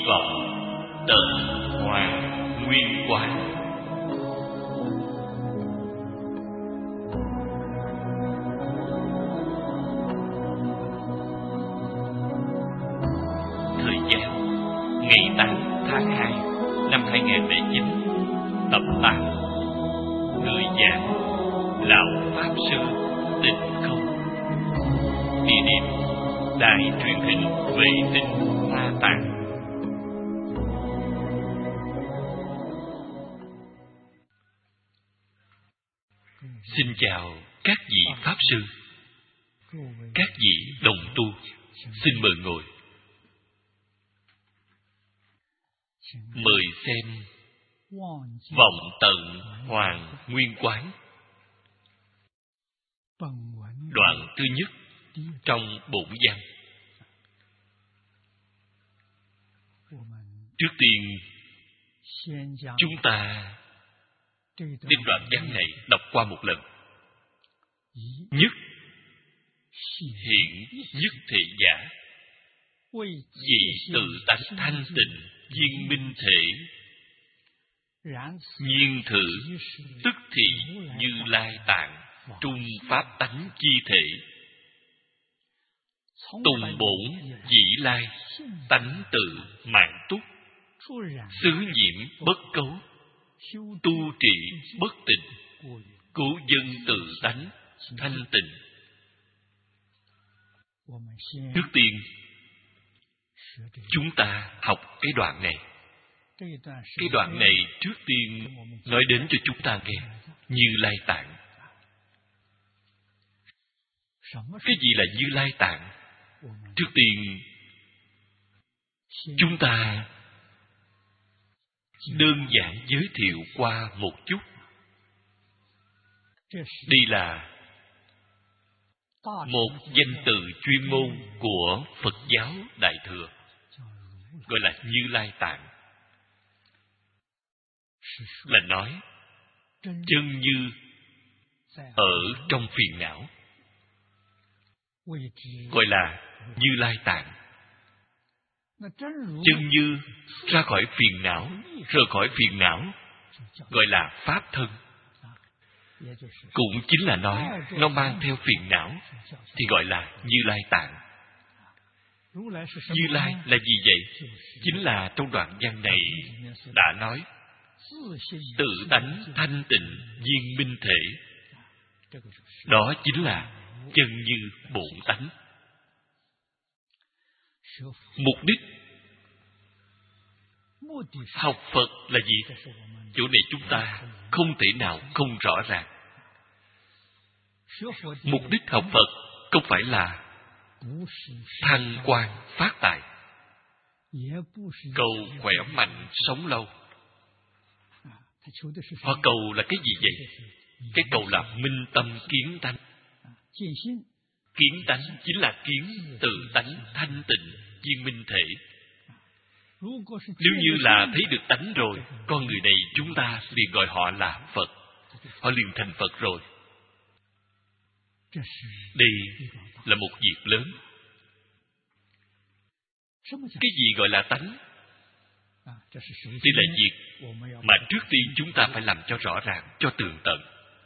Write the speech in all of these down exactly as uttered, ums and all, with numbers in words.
vọng tận hoàn nguyên quán. Thời gian ngày tám tháng hai năm hai nghìn lẻ chín, tập tám. Người giảng Lão Pháp Sư Tịnh Không. Địa điểm Đài truyền hình vệ tinh Hoa Tạng. Xin chào các vị Pháp Sư, các vị đồng tu, xin mời ngồi. Mời xem Vọng Tận Hoàn Nguyên Quán, đoạn thứ nhất trong bổn văn. Trước tiên, chúng ta đem đoạn văn này đọc qua một lần. Nhất hiện nhất thị giả, vì tự tánh thanh tịnh viên minh thể, nhiên thử tức thị Như Lai Tạng trung pháp tánh chi thể, tùng bổn dĩ lai tánh tự mạng túc, xứ nhiễm bất cấu, tu trị bất tịnh, cố dân tự tánh thanh tịnh. Trước tiên, chúng ta học cái đoạn này. Cái đoạn này trước tiên nói đến cho chúng ta nghe Như Lai Tạng. Cái gì là Như Lai Tạng? Trước tiên, chúng ta đơn giản giới thiệu qua một chút. Đây là một danh từ chuyên môn của Phật giáo Đại Thừa, gọi là Như Lai Tạng. Là nói chân như ở trong phiền não, gọi là Như Lai Tạng. Chân như ra khỏi phiền não, rời khỏi phiền não, gọi là Pháp thân. Cũng chính là nói nó mang theo phiền não thì gọi là Như Lai Tạng. Như Lai là gì vậy? Chính là trong đoạn văn này đã nói tự tánh thanh tịnh viên minh thể. Đó chính là chân như bổn tánh. Mục đích học Phật là gì? Chỗ này chúng ta không thể nào không rõ ràng. Mục đích học Phật không phải là thăng quan phát tài, cầu khỏe mạnh sống lâu. Họ cầu là cái gì vậy? Cái cầu là minh tâm kiến tánh. Kiến tánh chính là kiến tự tánh thanh tịnh viên minh thể. Nếu như là thấy được tánh rồi, con người này chúng ta liền gọi họ là Phật. Họ liền thành Phật rồi. Đây là một việc lớn. Cái gì gọi là tánh? Đây là việc mà trước tiên chúng ta phải làm cho rõ ràng, cho tường tận.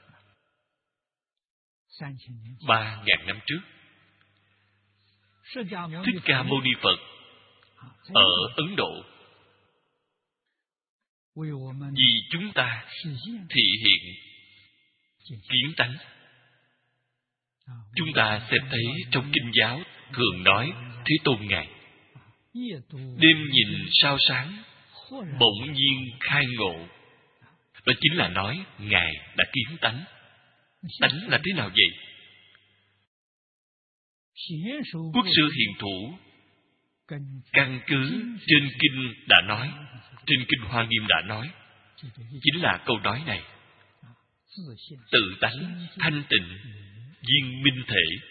Ba ngàn năm trước, Thích Ca Mâu Ni Phật ở Ấn Độ vì chúng ta thị hiện kiến tánh. Chúng ta sẽ thấy trong kinh giáo thường nói Thế Tôn Ngài đêm nhìn sao sáng, bỗng nhiên khai ngộ. Đó chính là nói Ngài đã kiến tánh. Tánh là thế nào vậy? Quốc sư Hiền Thủ căn cứ trên kinh đã nói, trên kinh Hoa Nghiêm đã nói, chính là câu nói này: tự tánh thanh tịnh viên minh thể.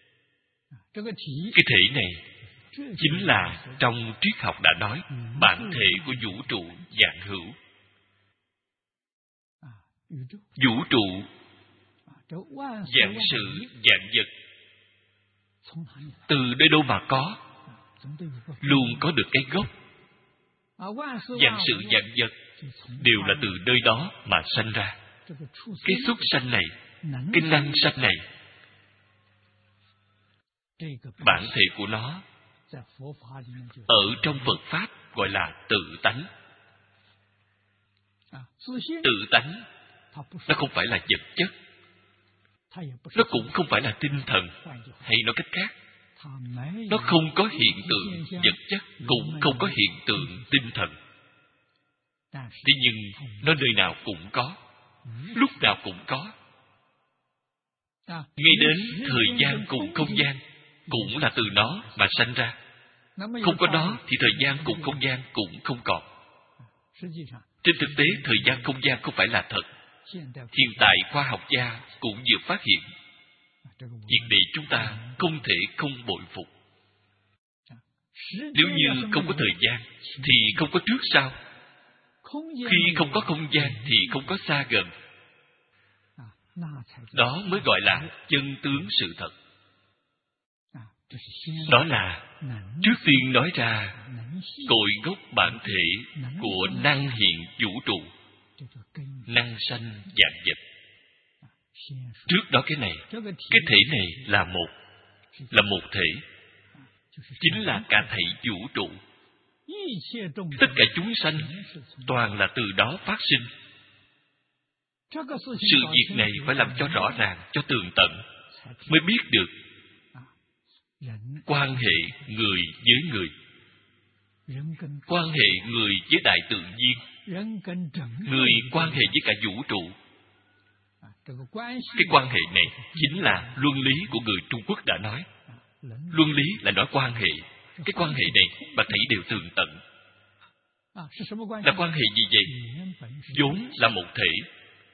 Cái thể này chính là trong triết học đã nói bản thể của vũ trụ vạn hữu. Vũ trụ, vạn sự, vạn vật, từ nơi đâu mà có? Luôn có được cái gốc. Vạn sự vạn vật đều là từ nơi đó mà sanh ra. Cái xuất sanh này, cái năng sanh này, bản thể của nó ở trong Phật Pháp gọi là tự tánh. Tự tánh, nó không phải là vật chất, nó cũng không phải là tinh thần. Hay nói cách khác, nó không có hiện tượng vật chất, cũng không có hiện tượng tinh thần. Thế nhưng nó nơi nào cũng có, lúc nào cũng có. Ngay đến thời gian cùng không gian cũng là từ nó mà sanh ra. Không có nó thì thời gian cùng không gian cũng không còn. Trên thực tế, thời gian không gian không phải là thật. Hiện tại khoa học gia cũng vừa phát hiện. Việc này chúng ta không thể không bội phục. Nếu như không có thời gian thì không có trước sau. Khi không có không gian thì không có xa gần. Đó mới gọi là chân tướng sự thật. Đó là trước tiên nói ra cội gốc bản thể của năng hiện vũ trụ, năng sanh vạn vật. Trước đó cái này, cái thể này là một, là một thể, chính là cả thảy vũ trụ. Tất cả chúng sanh toàn là từ đó phát sinh. Sự việc này phải làm cho rõ ràng, cho tường tận, mới biết được quan hệ người với người, quan hệ người với đại tự nhiên, người quan hệ với cả vũ trụ. Cái quan hệ này chính là luân lý của người Trung Quốc đã nói. Luân lý là nói quan hệ. Cái quan hệ này bạn thấy đều tường tận. Là quan hệ gì vậy? Vốn là một thể.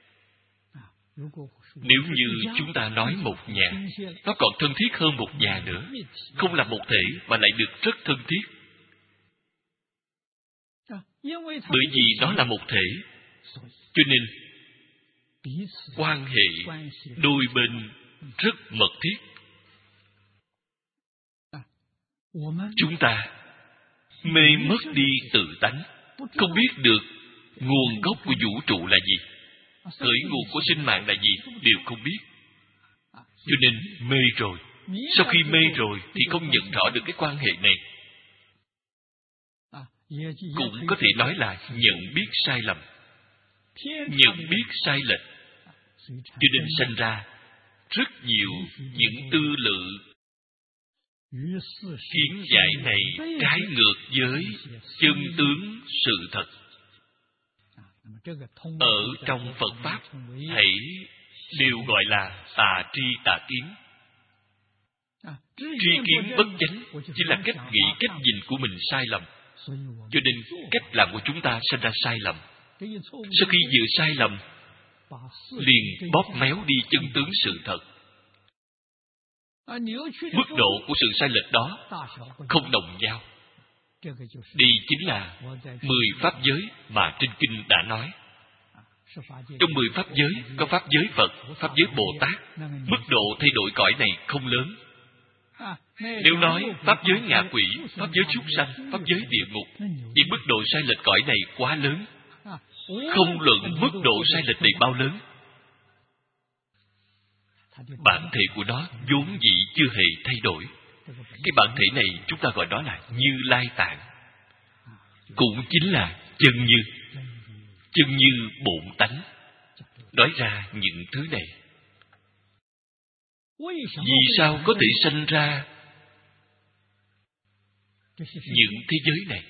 Nếu như chúng ta nói một nhà, nó còn thân thiết hơn một nhà nữa. Không là một thể mà lại được rất thân thiết. Bởi vì nó là một thể, cho nên quan hệ đôi bên rất mật thiết. Chúng ta mê mất đi tự tánh, không biết được nguồn gốc của vũ trụ là gì, khởi nguồn của sinh mạng là gì, đều không biết. Cho nên mê rồi. Sau khi mê rồi thì không nhận rõ được cái quan hệ này. Cũng có thể nói là nhận biết sai lầm, nhận biết sai lệch. Cho nên sinh ra rất nhiều những tư lự kiến giải này trái ngược với chân tướng sự thật. Ở trong Phật Pháp hãy đều gọi là tà tri tà kiến. Tri kiến bất chánh chỉ là cách nghĩ, cách nhìn của mình sai lầm. Cho nên cách làm của chúng ta sinh ra sai lầm. Sau khi vừa sai lầm, liền bóp méo đi chân tướng sự thật. Mức độ của sự sai lệch đó không đồng nhau. Đây chính là mười pháp giới mà trên kinh đã nói. Trong mười pháp giới có pháp giới Phật, pháp giới Bồ Tát. Mức độ thay đổi cõi này không lớn. Nếu nói pháp giới ngạ quỷ, pháp giới súc sanh, pháp giới địa ngục, thì mức độ sai lệch cõi này quá lớn. Không luận mức độ sai lệch này bao lớn, bản thể của nó vốn dĩ chưa hề thay đổi. Cái bản thể này chúng ta gọi đó là Như Lai Tạng, cũng chính là chân như. Chân như bổn tánh. Nói ra những thứ này, vì sao có thể sanh ra những thế giới này?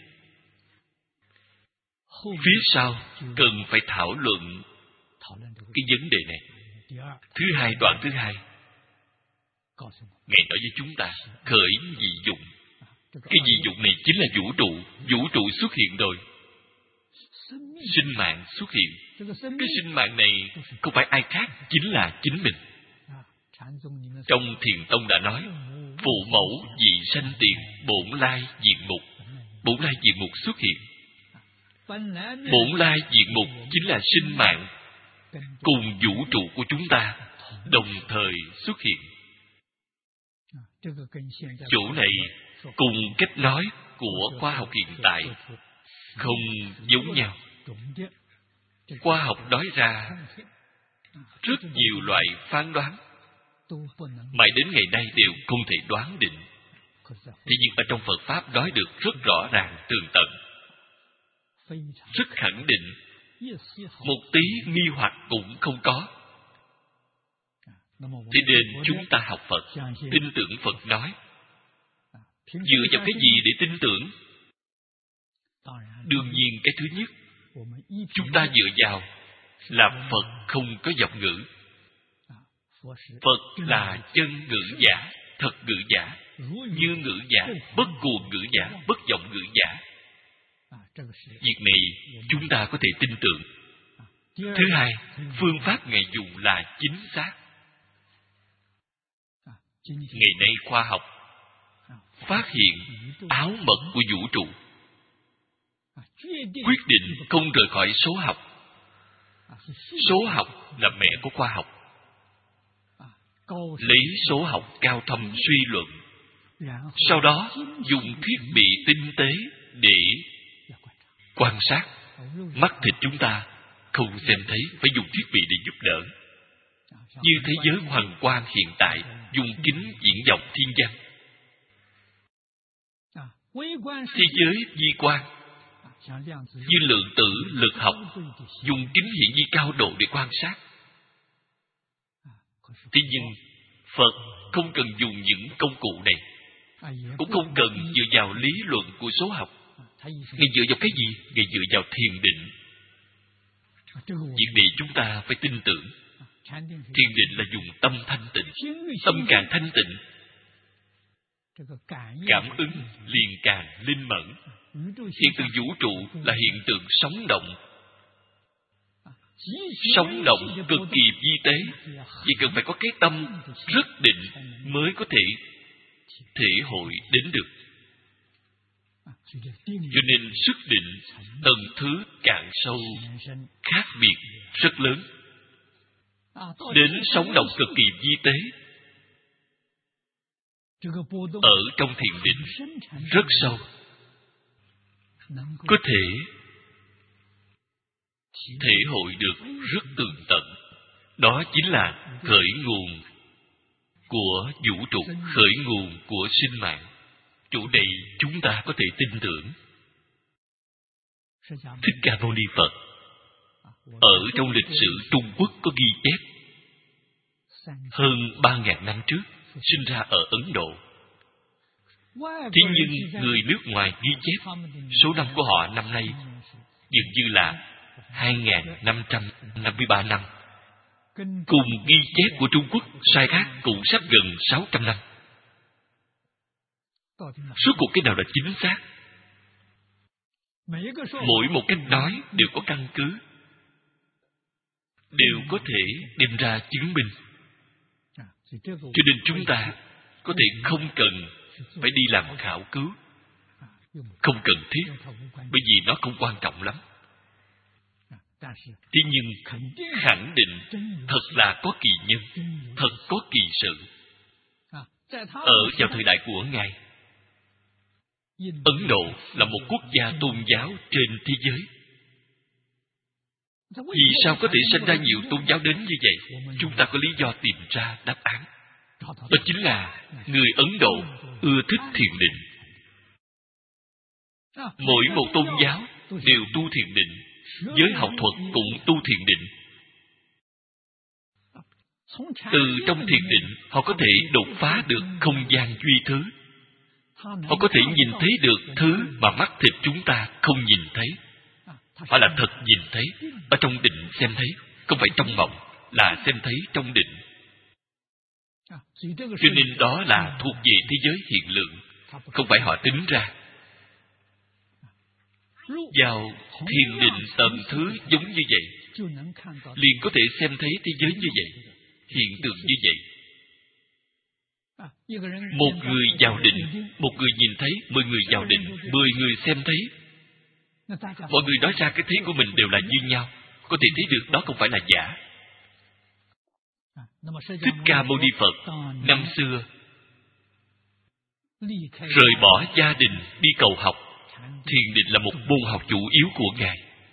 Phía sau cần phải thảo luận cái vấn đề này. Thứ hai, đoạn thứ hai, Ngài nói với chúng ta khởi dị dụng. Cái dị dụng này chính là vũ trụ. Vũ trụ xuất hiện rồi, sinh mạng xuất hiện. Cái sinh mạng này không phải ai khác, chính là chính mình. Trong Thiền Tông đã nói, phụ mẫu dị sanh tiền, bổn lai diện mục. Bổn lai diện mục xuất hiện. Bổn lai diện mục chính là sinh mạng cùng vũ trụ của chúng ta đồng thời xuất hiện. Chỗ này cùng cách nói của khoa học hiện tại không giống nhau. Khoa học nói ra rất nhiều loại phán đoán, mãi đến ngày nay đều không thể đoán định. Thế nhưng ở trong Phật Pháp nói được rất rõ ràng tường tận, rất khẳng định, một tí nghi hoặc cũng không có. Thế nên chúng ta học Phật, tin tưởng Phật nói. Dựa vào cái gì để tin tưởng? Đương nhiên cái thứ nhất, chúng ta dựa vào là Phật không có vọng ngữ. Phật là chân ngữ giả, thật ngữ giả, như ngữ giả, bất cuồng ngữ giả, bất vọng ngữ giả. Việc này chúng ta có thể tin tưởng. Thứ hai, phương pháp Ngài dùng là chính xác. Ngày nay khoa học phát hiện áo mật của vũ trụ, quyết định không rời khỏi số học. Số học là mẹ của khoa học. Lấy số học cao thâm suy luận, sau đó dùng thiết bị tinh tế để quan sát. Mắt thịt chúng ta không xem thấy, phải dùng thiết bị để giúp đỡ. Như thế giới hoàng quang hiện tại dùng kính diễn vọng thiên văn. Thế giới vi quan như lượng tử lực học dùng kính hiển vi cao độ để quan sát. Thế nhưng Phật không cần dùng những công cụ này, cũng không cần dựa vào lý luận của số học. Ngài dựa vào cái gì? Ngài dựa vào thiền định. Việc này chúng ta phải tin tưởng. Thiền định là dùng tâm thanh tịnh. Tâm càng thanh tịnh, cảm ứng liền càng linh mẫn. Hiện tượng vũ trụ là hiện tượng sống động. Sống động cực kỳ vi tế, chỉ cần phải có cái tâm rất định mới có thể thể hội đến được. Cho nên sức định tầng thứ càng sâu, khác biệt rất lớn. Đến sống động cực kỳ vi tế, ở trong thiền định rất sâu, có thể thể hội được rất tường tận. Đó chính là khởi nguồn của vũ trụ, khởi nguồn của sinh mạng. Chỗ này chúng ta có thể tin tưởng. Thích Ca Mâu Ni Phật ở trong lịch sử Trung Quốc có ghi chép, hơn ba ngàn năm trước sinh ra ở Ấn Độ. Thế nhưng người nước ngoài ghi chép số năm của họ năm nay dường như là hai nghìn năm trăm năm mươi ba năm. Cùng ghi chép của Trung Quốc sai khác cũng sắp gần sáu trăm năm. Suốt cuộc cái nào là chính xác? Mỗi một cách nói đều có căn cứ, đều có thể đem ra chứng minh. Cho nên chúng ta có thể không cần phải đi làm khảo cứu, không cần thiết, bởi vì nó không quan trọng lắm. Thế nhưng khẳng định thật là có kỳ nhân, thật có kỳ sự. Ở vào thời đại của Ngài, Ấn Độ là một quốc gia tôn giáo trên thế giới. Vì sao có thể sinh ra nhiều tôn giáo đến như vậy? Chúng ta có lý do tìm ra đáp án. Đó chính là người Ấn Độ ưa thích thiền định. Mỗi một tôn giáo đều tu thiền định, giới học thuật cũng tu thiền định. Từ trong thiền định, họ có thể đột phá được không gian duy thứ. Họ có thể nhìn thấy được thứ mà mắt thịt chúng ta không nhìn thấy. Họ là thật nhìn thấy, ở trong định xem thấy, không phải trong mộng, là xem thấy trong định. Cho nên đó là thuộc về thế giới hiện lượng, không phải họ tính ra. Vào thiền định tầng thứ giống như vậy, liền có thể xem thấy thế giới như vậy, hiện tượng như vậy. Một người vào định, một người nhìn thấy, mười người vào định, mười người xem thấy. Mọi người nói ra cái thấy của mình đều là như nhau, có thể thấy được đó không phải là giả. Thích Ca Mâu Ni Phật năm xưa rời bỏ gia đình đi cầu học, thiền định là một môn học chủ yếu của Ngài.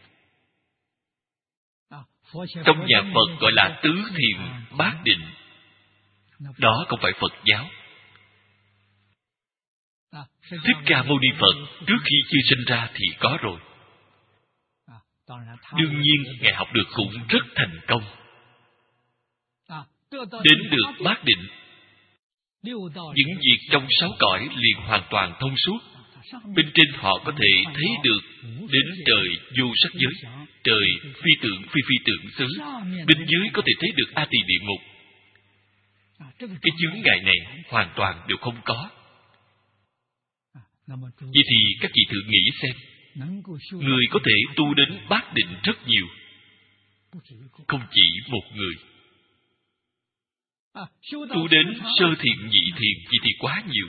Trong nhà Phật gọi là tứ thiền bát định. Đó không phải Phật giáo. Thích Ca Mâu Ni Phật trước khi chưa sinh ra thì có rồi. Đương nhiên Ngài học được cũng rất thành công. Đến được bát định, những việc trong sáu cõi liền hoàn toàn thông suốt. Bên trên họ có thể thấy được đến trời vô sắc giới, trời phi tưởng phi phi tưởng xứ. Bên dưới có thể thấy được A Tỳ địa ngục. Cái chướng ngại này hoàn toàn đều không có. Vậy thì các vị thử nghĩ xem, người có thể tu đến bát định rất nhiều, không chỉ một người. Tu đến sơ thiện nhị thiện vậy thì quá nhiều.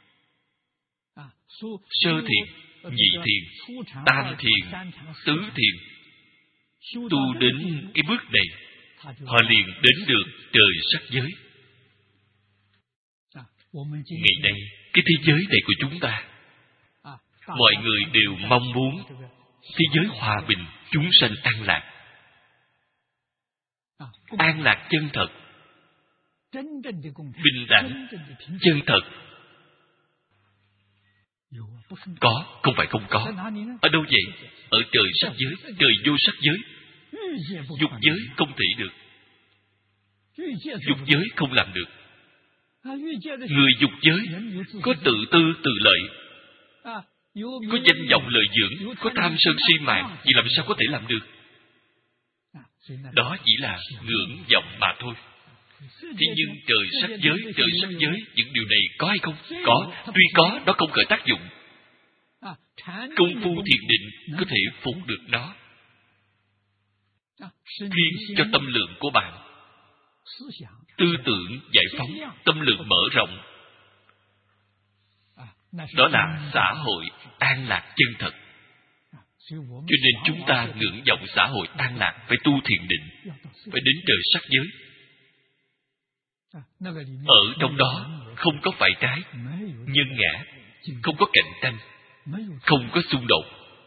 Sơ thiện, nhị thiện, tam thiện, tứ thiện, tu đến cái bước này, họ liền đến được trời sắc giới. Ngày nay, cái thế giới này của chúng ta, mọi người đều mong muốn thế giới hòa bình, chúng sanh an lạc. An lạc chân thật, bình đẳng, chân thật. Có, không phải không có. Ở đâu vậy? Ở trời sắc giới, trời vô sắc giới. Dục giới không thể được. Dục giới không làm được. Người dục giới có tự tư tự lợi, có danh vọng lợi dưỡng, có tham sân si mạng, vì làm sao có thể làm được? Đó chỉ là ngưỡng vọng mà thôi. Thế nhưng trời sắc giới, trời sắc giới, những điều này có hay không? Có. Tuy có, nó không khởi tác dụng. Công phu thiền định có thể phục được nó, khiến cho tâm lượng của bạn tư tưởng giải phóng, tâm lượng mở rộng. Đó là xã hội an lạc chân thật. Cho nên chúng ta ngưỡng vọng xã hội an lạc, phải tu thiền định, phải đến trời sắc giới. Ở trong đó không có phải trái, nhân ngã, không có cạnh tranh, không có xung đột,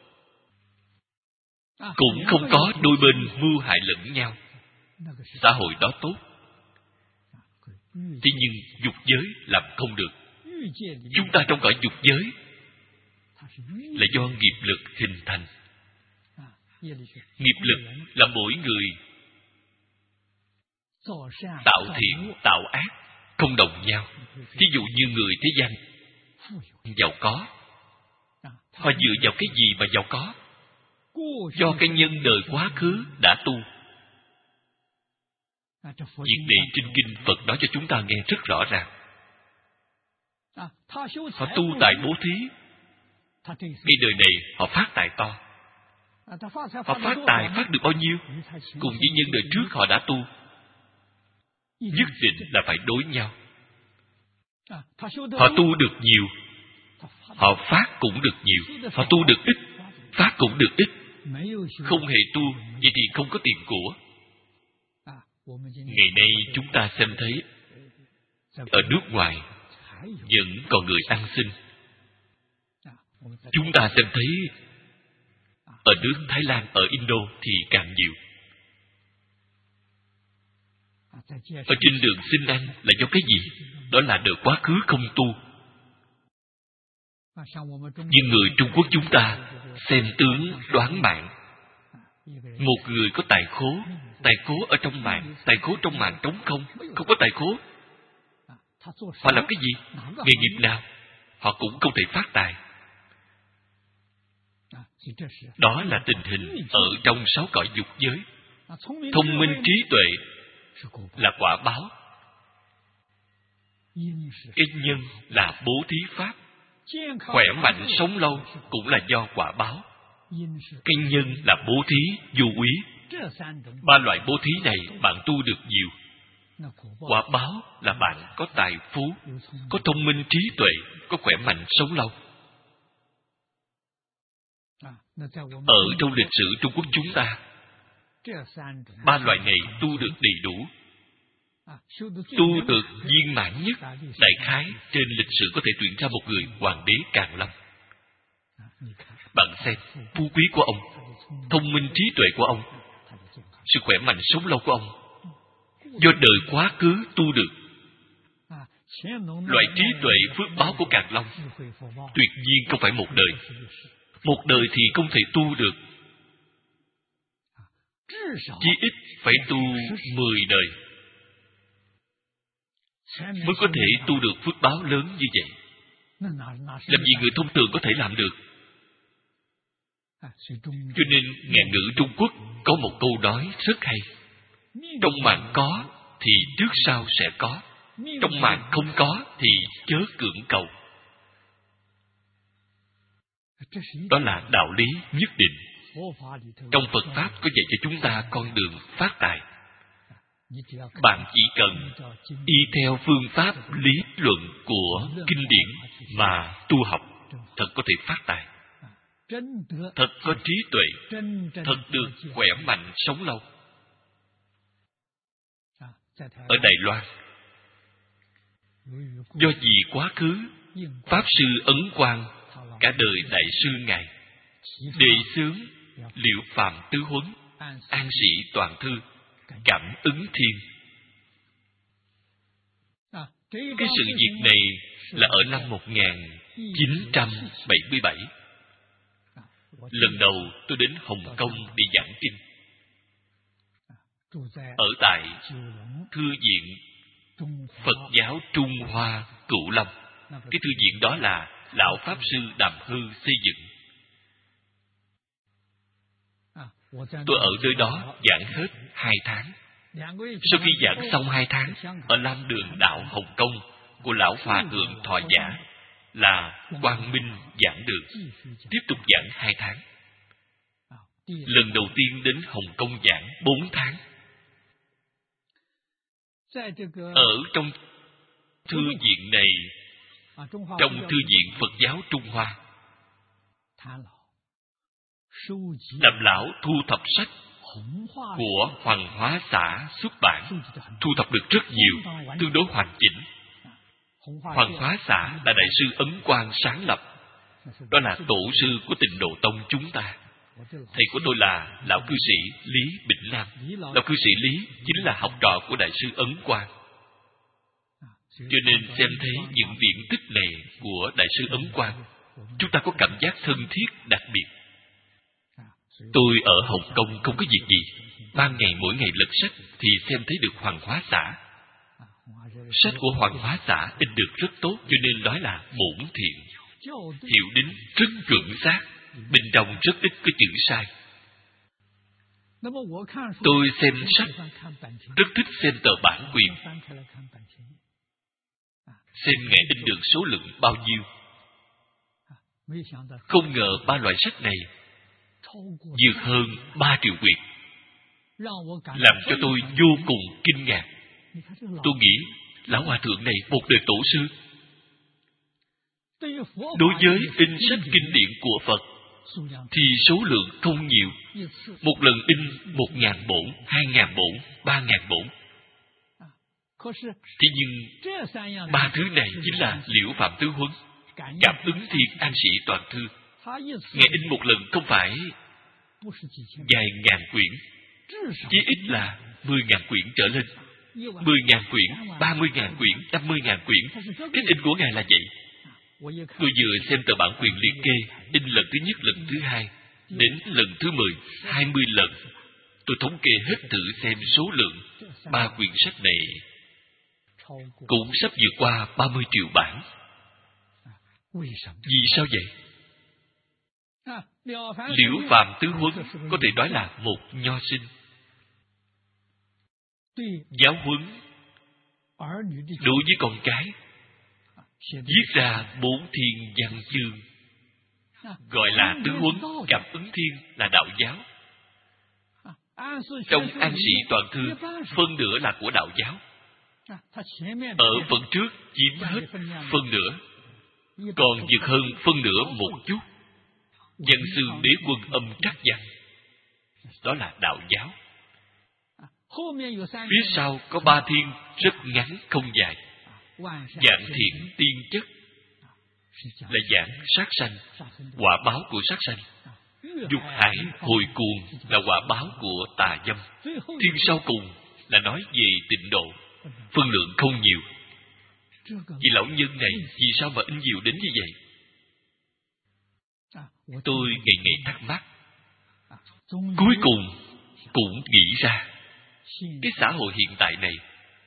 cũng không có đôi bên mưu hại lẫn nhau. Xã hội đó tốt. Thế nhưng dục giới làm không được. Chúng ta trong cõi dục giới là do nghiệp lực hình thành. Nghiệp lực là mỗi người tạo thiện, tạo ác không đồng nhau. Ví dụ như người thế gian giàu có, họ dựa vào cái gì mà giàu có? Do cái nhân đời quá khứ đã tu. Việc này trên kinh Phật nói cho chúng ta nghe rất rõ ràng. Họ tu tại bố thí, cái đời này họ phát tài to. Họ phát tài phát được bao nhiêu? Cùng với nhân đời trước họ đã tu, nhất định là phải đối nhau. Họ tu được nhiều, họ phát cũng được nhiều. Họ tu được ít, phát cũng được ít. Không hề tu, vậy thì không có tiền của. Ngày nay chúng ta xem thấy ở nước ngoài vẫn còn người ăn xin. Chúng ta xem thấy ở nước Thái Lan, ở Indo thì càng nhiều. Ở trên đường xin ăn là do cái gì? Đó là đời quá khứ không tu. Như người Trung Quốc chúng ta xem tướng đoán mạng. Một người có tài khố, tài khố ở trong mạng, tài khố trong mạng trống không, không có tài khố. Họ làm cái gì? Nghề nghiệp nào? Họ cũng không thể phát tài. Đó là tình hình ở trong sáu cõi dục giới. Thông minh trí tuệ là quả báo. Cái nhân là bố thí pháp. Khỏe mạnh sống lâu cũng là do quả báo. Cái nhân là bố thí vô úy. Ba loại bố thí này bạn tu được nhiều. Quả báo là bạn có tài phú, có thông minh trí tuệ, có khỏe mạnh sống lâu. Ở trong lịch sử Trung Quốc chúng ta, ba loại này tu được đầy đủ. Tu được viên mãn nhất, đại khái trên lịch sử có thể tuyển ra một người hoàng đế Càn Long. Bạn xem, phú quý của ông, thông minh trí tuệ của ông, sự khỏe mạnh sống lâu của ông, do đời quá khứ tu được. Loại trí tuệ phước báo của Càn Long tuyệt nhiên không phải một đời. Một đời thì không thể tu được, chí ít phải tu mười đời mới có thể tu được phước báo lớn như vậy. Làm gì người thông thường có thể làm được? Cho nên ngạn ngữ Trung Quốc có một câu nói rất hay: trong mạng có thì trước sau sẽ có, trong mạng không có thì chớ cưỡng cầu. Đó là đạo lý nhất định. Trong Phật Pháp có dạy cho chúng ta con đường phát tài. Bạn chỉ cần y theo phương pháp lý luận của kinh điển mà tu học, thật có thể phát tài, thật có trí tuệ, thật được khỏe mạnh sống lâu. Ở Đài Loan, do vì quá khứ Pháp Sư Ấn Quang cả đời Đại sư Ngài đề xướng Liệu Phàm Tứ Huấn, An Sĩ Toàn Thư, Cảm Ứng Thiên. Cái sự việc này là ở năm một nghìn chín trăm bảy mươi bảy. Lần đầu tôi đến Hồng Kông đi giảng kinh, ở tại Thư viện Phật giáo Trung Hoa Cửu Long. Cái thư viện đó là Lão Pháp Sư Đàm Hư xây dựng. Tôi ở nơi đó giảng hết hai tháng. Sau khi giảng xong hai tháng, ở Lam Đường Đạo Hồng Kông của Lão Hòa Thượng Thọ Giả là Quang Minh giảng đường, tiếp tục giảng hai tháng. Lần đầu tiên đến Hồng Kông giảng bốn tháng. Ở trong thư viện này, trong thư viện Phật giáo Trung Hoa, Đàm lão thu thập sách của Hoàng Hóa Xã xuất bản, thu thập được rất nhiều, tương đối hoàn chỉnh. Hoàng Hóa Xã là Đại sư Ấn Quang sáng lập, đó là tổ sư của Tịnh Độ Tông chúng ta. Thầy của tôi là Lão Cư sĩ Lý Bỉnh Nam. Lão Cư sĩ Lý chính là học trò của Đại sư Ấn Quang. Cho nên xem thấy những điển tích này của Đại sư Ấn Quang, chúng ta có cảm giác thân thiết đặc biệt. Tôi ở Hồng Kông không có việc gì, ban ngày mỗi ngày lật sách thì xem thấy được Hoàng Hóa Xã. Sách của Hoàng Hóa Xã in được rất tốt, cho nên nói là bổn thiện, hiệu đính rất chuẩn xác, bên trong rất ít có chữ sai. Tôi xem sách rất thích xem tờ bản quyền, xem ngày in được số lượng bao nhiêu. Không ngờ ba loại sách này vượt hơn ba triệu quyển, làm cho tôi vô cùng kinh ngạc. Tôi nghĩ Lão Hòa Thượng này một đời tổ sư, đối với in sách kinh điển của Phật thì số lượng không nhiều, một lần in một ngàn bổn, hai ngàn bổn, ba ngàn bổn. Thế nhưng ba thứ này chính là Liễu Phạm Tứ Huấn, Cảm Ứng Thiên, An Sĩ Toàn Thư. Ngày in một lần không phải vài ngàn quyển, chí ít là mười ngàn quyển trở lên. Mười ngàn quyển, ba mươi ngàn quyển, năm mươi ngàn quyển. Cách in của Ngài là vậy. Tôi vừa xem tờ bản quyền liệt kê, in lần thứ nhất, lần thứ hai, đến lần thứ mười, hai mươi lần. Tôi thống kê hết thử xem số lượng ba quyển sách này cũng sắp vượt qua ba mươi triệu bản. Vì sao vậy? Liễu Phàm Tứ Huấn có thể nói là một nho sinh giáo huấn đối với con cái, viết ra bốn thiên văn chương, gọi là Tứ Huấn. Cảm Ứng Thiên là đạo giáo. Trong An Sĩ Toàn Thư, phân nửa là của đạo giáo. Ở phần trước chiếm hết phân nửa, còn vượt hơn phân nửa một chút. Văn sư Đế Quân Âm Trắc Văn, đó là đạo giáo. Phía sau có ba thiên rất ngắn không dài. Vạn Thiện Tiên Chất, là giảng sát sanh, quả báo của sát sanh. Dục hải hồi cuồng là quả báo của tà dâm. Thiên sau cùng là nói về tịnh độ, phân lượng không nhiều. Vị lão nhân này vì sao mà in nhiều đến như vậy? Tôi ngày ngày thắc mắc, cuối cùng cũng nghĩ ra cái xã hội hiện tại này,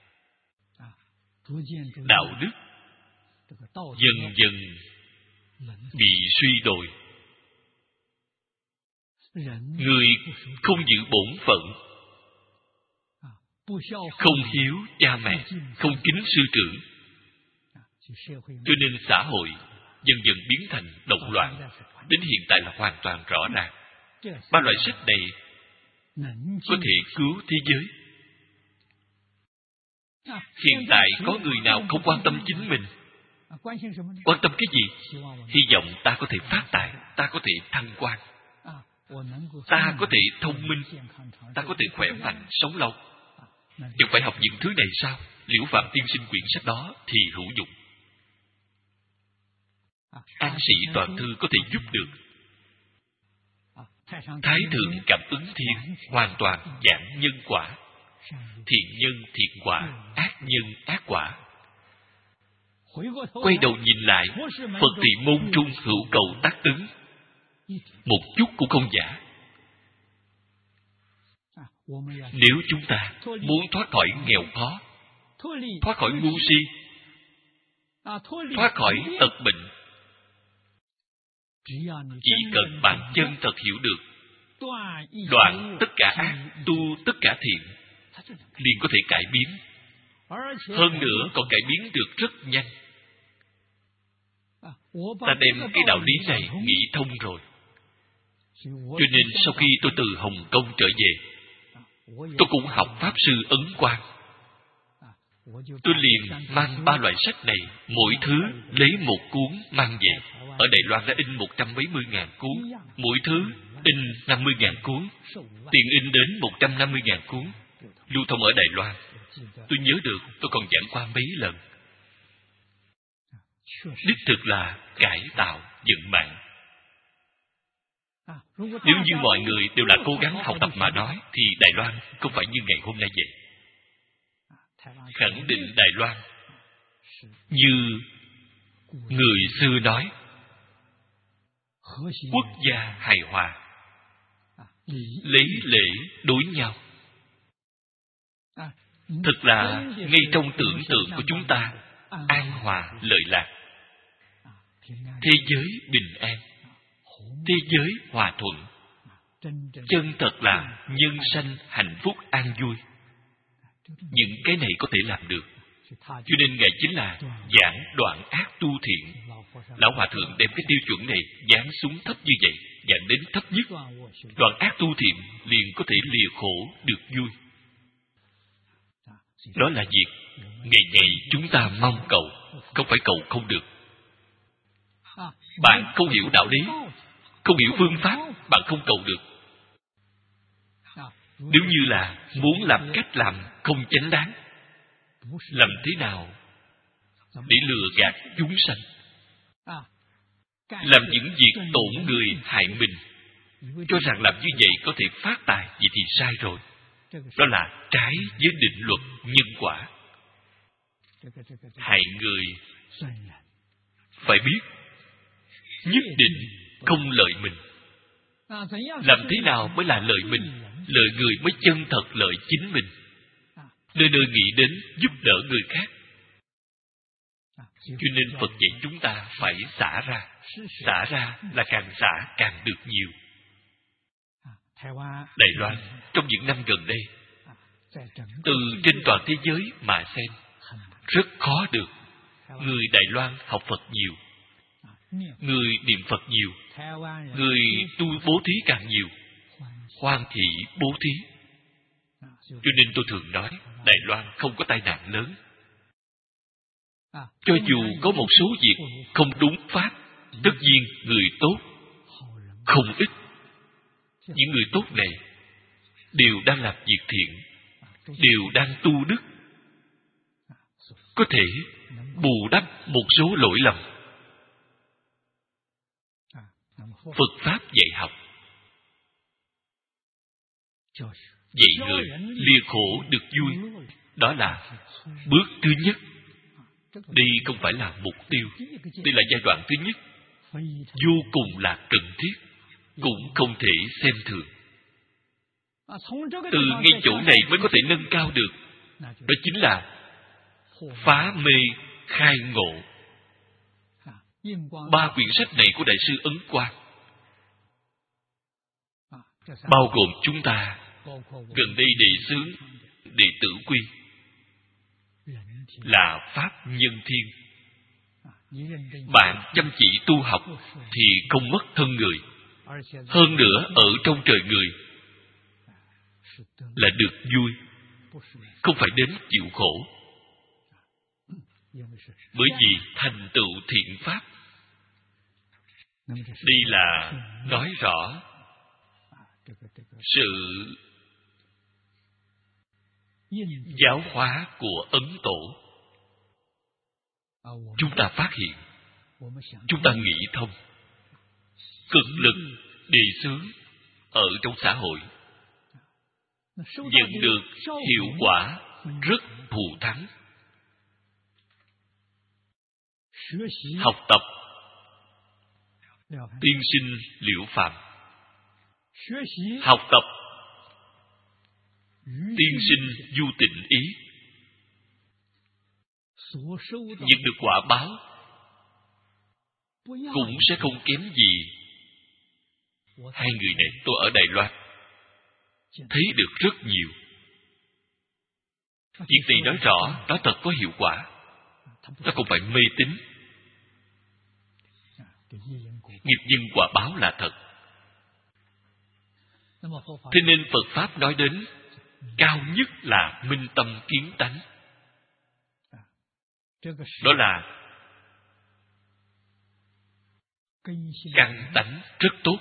đạo đức dần dần bị suy đồi. Người không giữ bổn phận, không hiếu cha mẹ, không kính sư trưởng, cho nên xã hội dần dần biến thành động loạn. Đến hiện tại là hoàn toàn rõ ràng. Ba loại sách này có thể cứu thế giới. Hiện tại có người nào không quan tâm chính mình? Quan tâm cái gì? Hy vọng ta có thể phát tài, ta có thể thăng quan, ta có thể thông minh, ta có thể khỏe mạnh, sống lâu. Chẳng phải học những thứ này sao? Liễu Phạm tiên sinh quyển sách đó thì hữu dụng. An sĩ toàn thư có thể giúp được. Thái thượng cảm ứng thiên hoàn toàn giảng nhân quả. Thiện nhân thiện quả, ác nhân ác quả. Quay đầu nhìn lại, Phật thị môn trung hữu cầu tác ứng, một chút cũng không giả. Nếu chúng ta muốn thoát khỏi nghèo khó, thoát khỏi ngu si, thoát khỏi tật bệnh, chỉ cần bạn chân thật hiểu được, đoạn tất cả ác, tu tất cả thiện, liền có thể cải biến. Hơn nữa còn cải biến được rất nhanh. Ta đem cái đạo lý này nghĩ thông rồi. Cho nên sau khi tôi từ Hồng Kông trở về, tôi cũng học Pháp Sư Ấn Quang. Tôi liền mang ba loại sách này, mỗi thứ lấy một cuốn mang về. Ở Đài Loan đã in một trăm mấy mươi ngàn cuốn, mỗi thứ in năm mươi ngàn cuốn, tiền in đến một trăm năm mươi ngàn cuốn, lưu thông ở Đài Loan. Tôi nhớ được, tôi còn giảng qua mấy lần. Đích thực là cải tạo vận mạng. Nếu như mọi người đều là cố gắng học tập mà nói, thì Đài Loan không phải như ngày hôm nay vậy. Khẳng định Đài Loan như người xưa nói, quốc gia hài hòa, lấy lễ đối nhau. Thật là ngay trong tưởng tượng của chúng ta, an hòa lợi lạc, thế giới bình an, thế giới hòa thuận, chân thật là nhân sanh hạnh phúc an vui. Những cái này có thể làm được. Cho nên Ngài chính là giảng đoạn ác tu thiện. Lão Hòa Thượng đem cái tiêu chuẩn này giáng xuống thấp như vậy, giảng đến thấp nhất. Đoạn ác tu thiện liền có thể lìa khổ được vui. Đó là việc ngày ngày chúng ta mong cầu, không phải cầu không được. Bạn không hiểu đạo lý, không hiểu phương pháp, bạn không cầu được. Nếu như là muốn làm cách làm không chánh đáng, làm thế nào để lừa gạt chúng sanh, làm những việc tổn người hại mình, cho rằng làm như vậy có thể phát tài, vậy thì sai rồi. Đó là trái với định luật nhân quả. Hại người phải biết nhất định không lợi mình. Làm thế nào mới là lợi mình? Lợi người mới chân thật lợi chính mình. Nơi nơi nghĩ đến giúp đỡ người khác. Cho nên Phật dạy chúng ta phải xả ra. Xả ra là càng xả càng được nhiều. Đài Loan trong những năm gần đây, từ trên toàn thế giới mà xem, rất khó được. Người Đài Loan học Phật nhiều, người niệm Phật nhiều, người tu bố thí càng nhiều, hoan thị bố thí. Cho nên tôi thường nói, Đài Loan không có tai nạn lớn. Cho dù có một số việc không đúng pháp, tất nhiên người tốt không ít. Những người tốt này đều đang làm việc thiện, đều đang tu đức, có thể bù đắp một số lỗi lầm. Phật Pháp dạy học, dạy người lìa khổ được vui. Đó là bước thứ nhất. Đây không phải là mục tiêu. Đây là giai đoạn thứ nhất. Vô cùng là cần thiết, cũng không thể xem thường. Từ ngay chỗ này mới có thể nâng cao được. Đó chính là phá mê khai ngộ. Ba quyển sách này của Đại sư Ấn Quang bao gồm chúng ta gần đây đệ xướng đệ tử quy là Pháp Nhân Thiên. Bạn chăm chỉ tu học thì không mất thân người. Hơn nữa ở trong trời người là được vui, không phải đến chịu khổ. Bởi vì thành tựu thiện pháp. Đây là nói rõ sự giáo hóa của Ấn Tổ. Chúng ta phát hiện, chúng ta nghĩ thông, cực lực đề xướng ở trong xã hội, nhận được hiệu quả rất thù thắng. Học tập tiên sinh Liễu Phàm, học tập tiên sinh Du Tịnh Ý, nhận được quả báo cũng sẽ không kém gì hai người này. Tôi ở Đài Loan thấy được rất nhiều. Việc này nói rõ nó thật có hiệu quả. Nó không phải mê tín. Nghiệp nhân quả báo là thật. Thế nên Phật Pháp nói đến cao nhất là minh tâm kiến tánh. Đó là căn tánh rất tốt,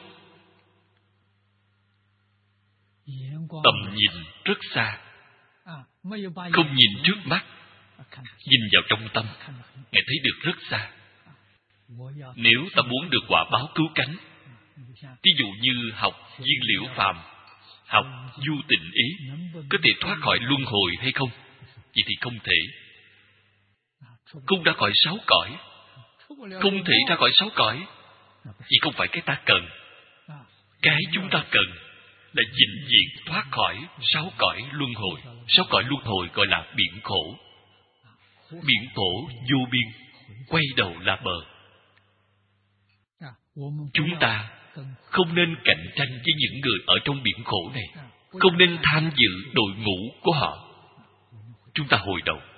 tầm nhìn rất xa, không nhìn trước mắt, nhìn vào trong tâm, Ngài thấy được rất xa. Nếu ta muốn được quả báo cứu cánh, ví dụ như học viên Liễu Phàm, học Du Tịnh Ý, có thể thoát khỏi luân hồi hay không? Vậy thì không thể. Không ra khỏi sáu cõi, không thể ra khỏi sáu cõi. Vì không phải cái ta cần. Cái chúng ta cần là vĩnh viễn thoát khỏi sáu cõi luân hồi. Sáu cõi luân hồi gọi là biển khổ. Biển khổ vô biên, quay đầu là bờ. Chúng ta không nên cạnh tranh với những người ở trong biển khổ này, không nên tham dự đội ngũ của họ. Chúng ta hồi đầu.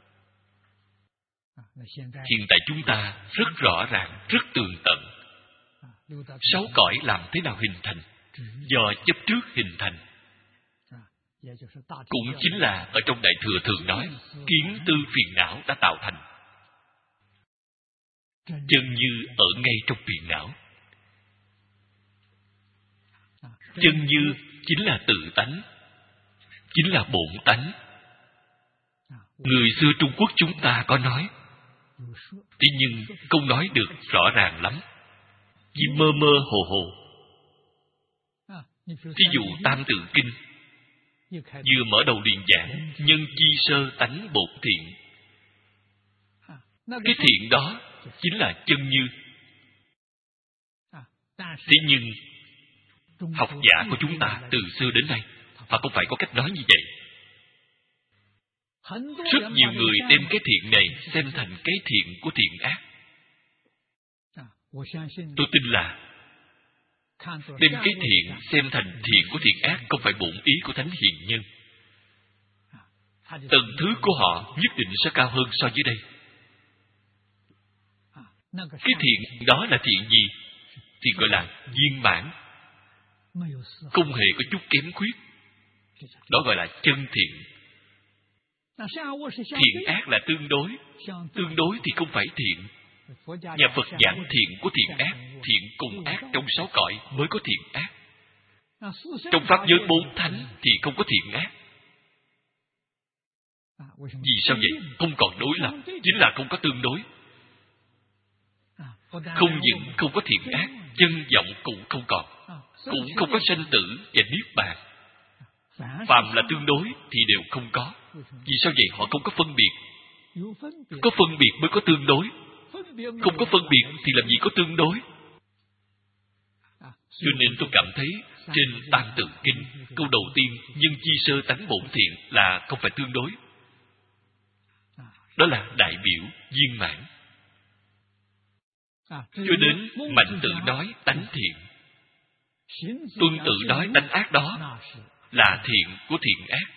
Hiện tại chúng ta rất rõ ràng, rất tường tận. Sáu cõi làm thế nào hình thành? Do chấp trước hình thành. Cũng chính là ở trong Đại Thừa thường nói, kiến tư phiền não đã tạo thành. Chân như ở ngay trong phiền não. Chân như chính là tự tánh, chính là bổn tánh. Người xưa Trung Quốc chúng ta có nói, thế nhưng không nói được rõ ràng lắm, chỉ mơ mơ hồ hồ. Ví dụ Tam Tự Kinh vừa mở đầu liền giảng nhân chi sơ tánh bổn thiện. Cái thiện đó chính là chân như. Thế nhưng học giả của chúng ta từ xưa đến nay họ không phải có cách nói như vậy. Rất nhiều người đem cái thiện này xem thành cái thiện của thiện ác. Tôi tin là đem cái thiện xem thành thiện của thiện ác không phải bổn ý của Thánh Hiền Nhân. Tầng thứ của họ nhất định sẽ cao hơn so với đây. Cái thiện đó là thiện gì? Thì gọi là viên mãn, không hề có chút kém khuyết. Đó gọi là chân thiện. Thiện ác là tương đối. Tương đối thì không phải thiện. Nhà Phật giảng thiện của thiện ác, thiện cùng ác trong sáu cõi mới có thiện ác. Trong Pháp giới bốn thánh thì không có thiện ác. Vì sao vậy? Không còn đối lập, chính là không có tương đối. Không những không có thiện ác, chân vọng cũng không còn, cũng không có sanh tử và niết bàn. Phàm là tương đối thì đều không có. Vì sao vậy? Họ không có phân biệt. Có phân biệt mới có tương đối. Không có phân biệt thì làm gì có tương đối. Cho nên tôi cảm thấy trên Tam Tự Kinh, câu đầu tiên nhân chi sơ tánh bổn thiện là không phải tương đối. Đó là đại biểu viên mãn. Cho đến Mạnh Tự nói tánh thiện, Tuân Tự nói tánh ác, đó là thiện của thiện ác.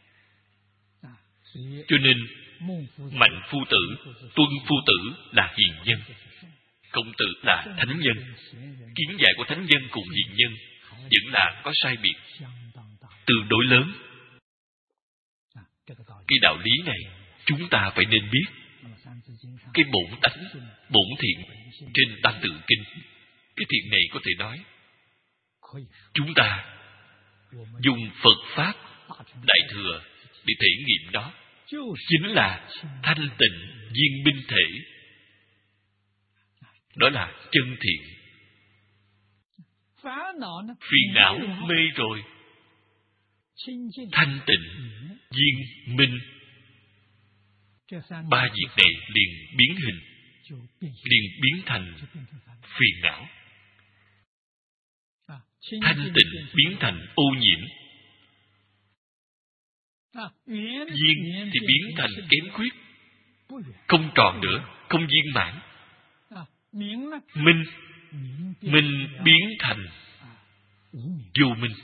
Cho nên Mạnh Phu Tử, Tuân Phu Tử là hiền nhân,孔Tử là thánh nhân. Kiến giải của thánh nhân cùng hiền nhân vẫn là có sai biệt tương đối lớn. Cái đạo lý này chúng ta phải nên biết. Cái bổn tánh, bổn thiện trên Tam Tự Kinh, cái thiện này có thể nói chúng ta dùng Phật Pháp Đại Thừa để thể nghiệm đó, chính là thanh tịnh viên minh thể. Đó là chân thiện. Phiền não mê rồi, thanh tịnh viên minh, ba việc này liền biến hình, liền biến thành phiền não. Thanh tịnh biến thành ô nhiễm, viên thì biến thành kém khuyết, không tròn nữa, không viên mãn. Minh, minh biến thành vô minh.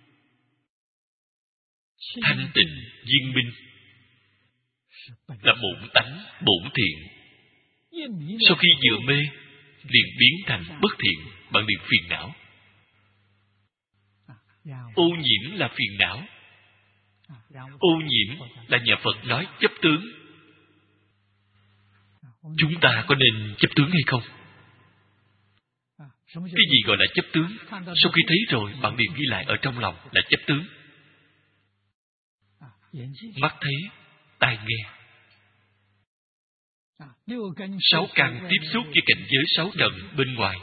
Thanh tịnh viên minh là bổn tánh, bổn thiện. Sau khi vừa mê liền biến thành bất thiện, bạn liền phiền não. Ô nhiễm là phiền não. Ô nhiễm là nhà Phật nói chấp tướng. Chúng ta có nên chấp tướng hay không? Cái gì gọi là chấp tướng? Sau khi thấy rồi, bạn liền ghi lại ở trong lòng là chấp tướng. Mắt thấy, tai nghe. Sáu căn tiếp xúc với cảnh giới sáu trần bên ngoài,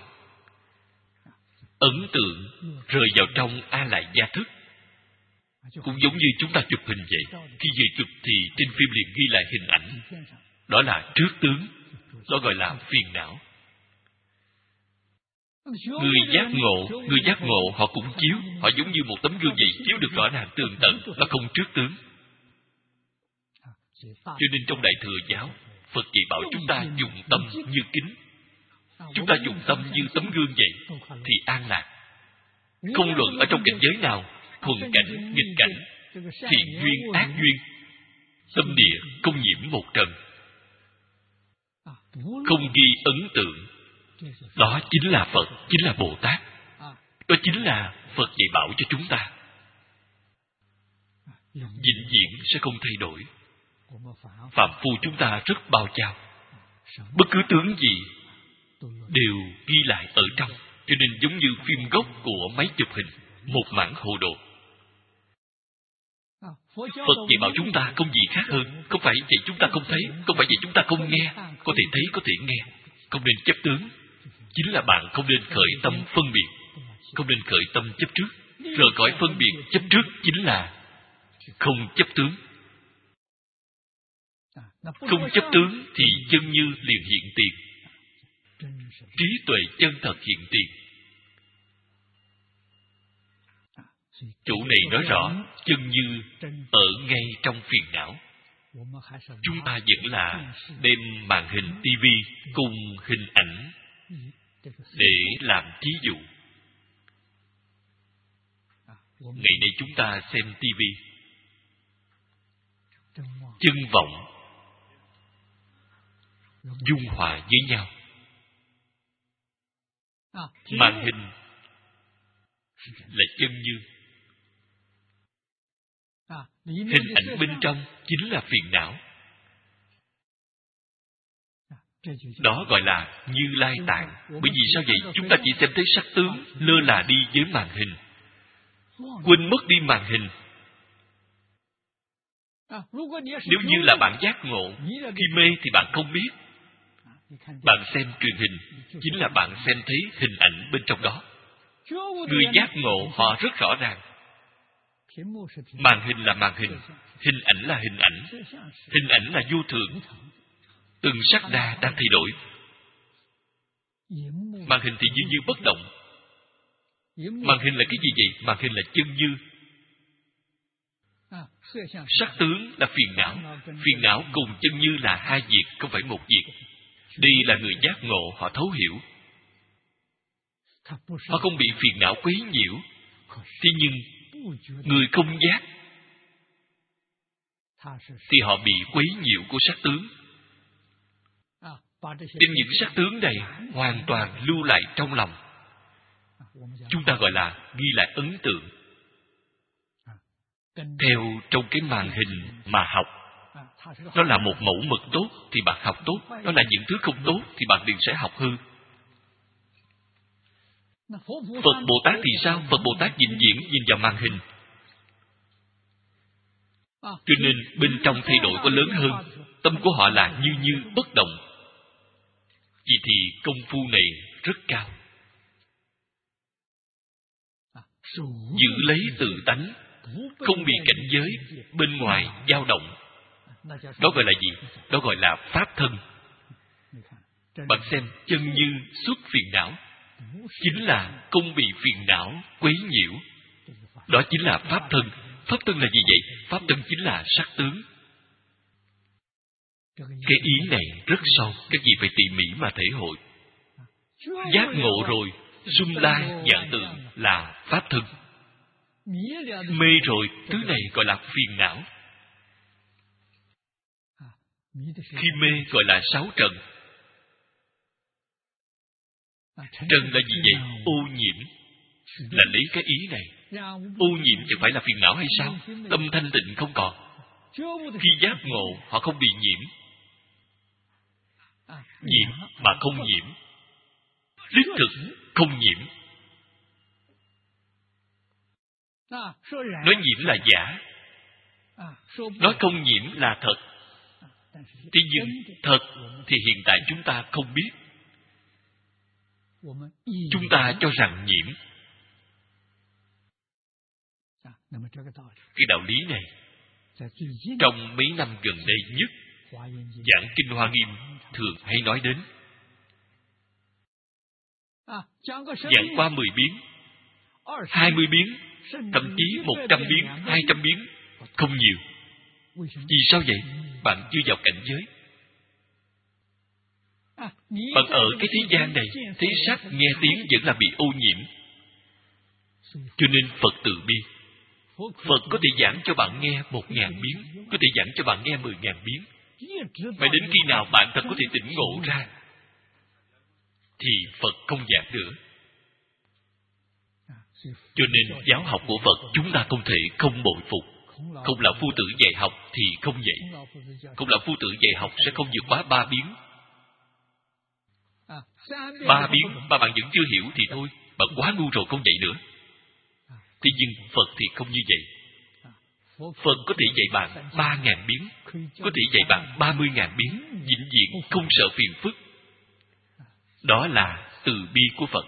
ấn tượng rơi vào trong A Lại Gia thức. Cũng giống như chúng ta chụp hình vậy. Khi vừa chụp thì trên phim liền ghi lại hình ảnh. Đó là trước tướng. Đó gọi là phiền não. Người giác ngộ, người giác ngộ họ cũng chiếu. Họ giống như một tấm gương vậy, chiếu được rõ ràng tường tận. Nó không trước tướng. Cho nên trong Đại Thừa Giáo, Phật dạy bảo chúng ta dùng tâm như kính. Chúng ta dùng tâm như tấm gương vậy thì an lạc. Không luận ở trong cảnh giới nào, thuần cảnh, nghịch cảnh, thiện duyên, ác duyên, tâm địa không nhiễm một trần, không ghi ấn tượng. Đó chính là Phật, chính là Bồ Tát. Đó chính là Phật dạy bảo cho chúng ta. Vĩnh viễn sẽ không thay đổi. Phạm phu chúng ta rất bao trao. Bất cứ tướng gì đều ghi lại ở trong. Cho nên giống như phim gốc của máy chụp hình, một mảng hồ đồ. Phật dạy bảo chúng ta không gì khác hơn. Không phải vậy chúng ta không thấy, không phải vậy chúng ta không nghe. Có thể thấy, có thể nghe. Không nên chấp tướng. Chính là bạn không nên khởi tâm phân biệt, không nên khởi tâm chấp trước. Rời khỏi phân biệt chấp trước chính là không chấp tướng. Không chấp tướng thì chân như liền hiện tiền. Trí tuệ chân thật hiện tiền. Chủ này nói rõ chân như ở ngay trong phiền não. Chúng ta vẫn là đem màn hình tivi cùng hình ảnh để làm thí dụ. Ngày nay chúng ta xem tivi, chân vọng dung hòa với nhau. Màn hình là chân như, hình ảnh bên trong chính là phiền não. Đó gọi là Như Lai Tạng. Bởi vì sao vậy? Chúng ta chỉ xem thấy sắc tướng, lơ là đi với màn hình, quên mất đi màn hình. Nếu như là bạn giác ngộ, khi mê thì bạn không biết. Bạn xem truyền hình chính là bạn xem thấy hình ảnh bên trong đó. Người giác ngộ họ rất rõ ràng. Màn hình là màn hình, hình ảnh là hình ảnh, hình ảnh là vô thường. Từng sắc đa đang thay đổi. Màn hình thì như như bất động. Màn hình là cái gì vậy? Màn hình là chân như. Sắc tướng là phiền não. Phiền não cùng chân như là hai việc, không phải một việc. Đây là người giác ngộ, họ thấu hiểu. Họ không bị phiền não quấy nhiễu. Thế nhưng người không giác thì họ bị quấy nhiễu của sắc tướng. Đem những sắc tướng này hoàn toàn lưu lại trong lòng. Chúng ta gọi là ghi lại ấn tượng. Theo trong cái màn hình mà học, nó là một mẫu mực tốt thì bạn học tốt, nó là những thứ không tốt thì bạn liền sẽ học hư. Phật Bồ Tát thì sao? Phật Bồ Tát vĩnh viễn nhìn vào màn hình, cho nên bên trong thay đổi có lớn hơn. Tâm của họ là như như bất động. Vì thì công phu này rất cao. Giữ lấy tự tánh, không bị cảnh giới bên ngoài dao động. Đó gọi là gì? Đó gọi là pháp thân. Bạn xem, chân như xuất phiền não, chính là không bị phiền não quấy nhiễu. Đó chính là pháp thân. Pháp thân là gì vậy? Pháp thân chính là sắc tướng. Cái ý này rất sâu, các vị phải tỉ mỉ mà thể hội. Giác ngộ rồi, sum lai dạng tượng là pháp thân. Mê rồi, thứ này gọi là phiền não. Khi mê gọi là sáu trần. Trần là gì vậy? Ô nhiễm. Là lấy cái ý này. Ô nhiễm chẳng phải là phiền não hay sao? Tâm thanh tịnh không còn. Khi giác ngộ, họ không bị nhiễm. Nhiễm mà không nhiễm. Đích thực không nhiễm. Nói nhiễm là giả, nói không nhiễm là thật. Thế nhưng thật thì hiện tại chúng ta không biết. Chúng ta cho rằng nhiễm. Cái đạo lý này trong mấy năm gần đây nhất, giảng Kinh Hoa Nghiêm thường hay nói đến. Giảng qua mười biến, hai mươi biến, thậm chí một trăm biến, hai trăm biến, không nhiều. Vì sao vậy? Bạn chưa vào cảnh giới. Bạn ở cái thế gian này, thấy sắc, nghe tiếng vẫn là bị ô nhiễm. Cho nên Phật từ bi. Phật có thể giảng cho bạn nghe một ngàn biến, có thể giảng cho bạn nghe mười ngàn biến. Mà đến khi nào bạn thật có thể tỉnh ngộ ra, thì Phật không giảng nữa. Cho nên giáo học của Phật chúng ta không thể không bội phục. Không lão phu tử dạy học thì không vậy. Không lão phu tử dạy học sẽ không vượt quá ba biến. Ba biến mà bạn vẫn chưa hiểu thì thôi, bạn quá ngu rồi, không dạy nữa. Thế nhưng Phật thì không như vậy. Phật có thể dạy bạn ba ngàn biến, có thể dạy bạn ba mươi ngàn biến, vĩnh viễn không sợ phiền phức. Đó là từ bi của Phật.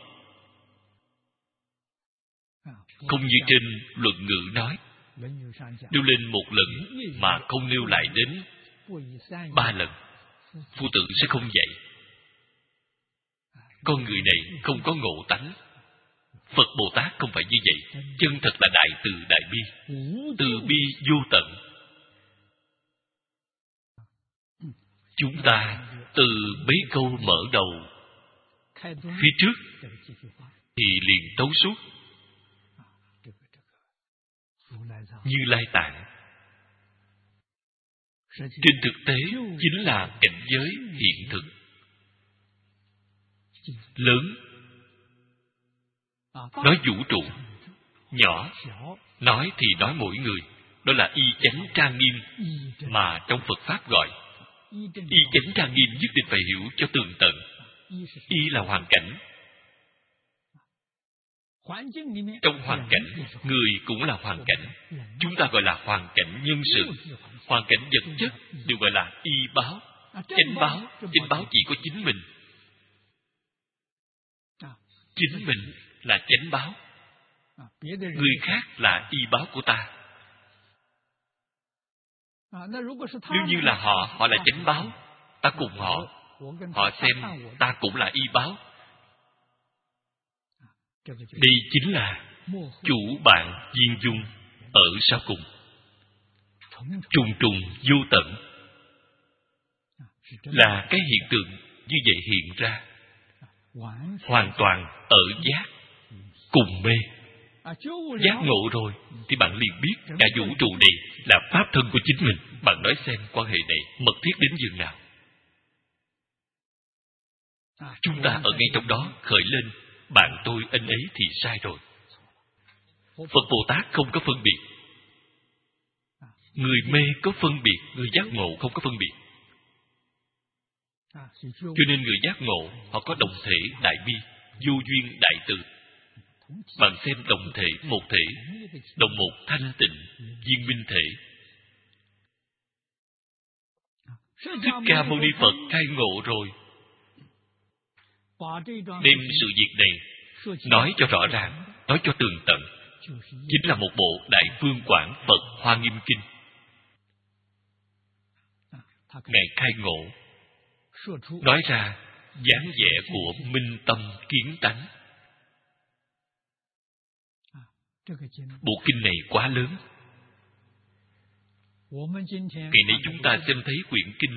Không như trên luận ngữ nói, nêu lên một lần mà không nêu lại đến ba lần, phu tử sẽ không dạy. Con người này không có ngộ tánh. Phật Bồ Tát không phải như vậy. Chân thật là đại từ đại bi, từ bi vô tận. Chúng ta từ mấy câu mở đầu phía trước thì liền tấu suốt. Như Lai Tạng trên thực tế chính là cảnh giới hiện thực lớn. Nói vũ trụ, nhỏ, nói thì nói mỗi người. Đó là y chánh trang nghiêm mà trong Phật Pháp gọi. Y chánh trang nghiêm nhất định phải hiểu cho tường tận. Y là hoàn cảnh. Trong hoàn cảnh, người cũng là hoàn cảnh. Chúng ta gọi là hoàn cảnh nhân sự. Hoàn cảnh vật chất đều gọi là y báo. Chánh báo, chánh báo chỉ có chính mình. Chính mình là chánh báo. Người khác là y báo của ta. Nếu như là họ, họ là chánh báo, ta cùng họ, họ xem ta cũng là y báo. Đây chính là chủ bạn viên dung ở sau cùng. Trùng trùng vô tận là cái hiện tượng như vậy hiện ra, hoàn toàn ở giác cùng mê. Giác ngộ rồi thì bạn liền biết cả vũ trụ này là pháp thân của chính mình. Bạn nói xem quan hệ này mật thiết đến dường nào. Chúng ta ở ngay trong đó khởi lên bạn tôi anh ấy thì sai rồi. Phật Bồ Tát không có phân biệt. Người mê có phân biệt, người giác ngộ không có phân biệt. Cho nên người giác ngộ họ có đồng thể đại bi, vô duyên đại từ. Bạn xem đồng thể một thể, đồng một thanh tịnh viên minh thể. Thích Ca Mâu Ni Phật khai ngộ rồi, đem sự việc này nói cho rõ ràng, nói cho tường tận, chính là một bộ Đại Phương Quảng Phật Hoa Nghiêm Kinh. Ngài khai ngộ, nói ra dáng vẻ của minh tâm kiến tánh. Bộ kinh này quá lớn. Ngày nay chúng ta xem thấy quyển kinh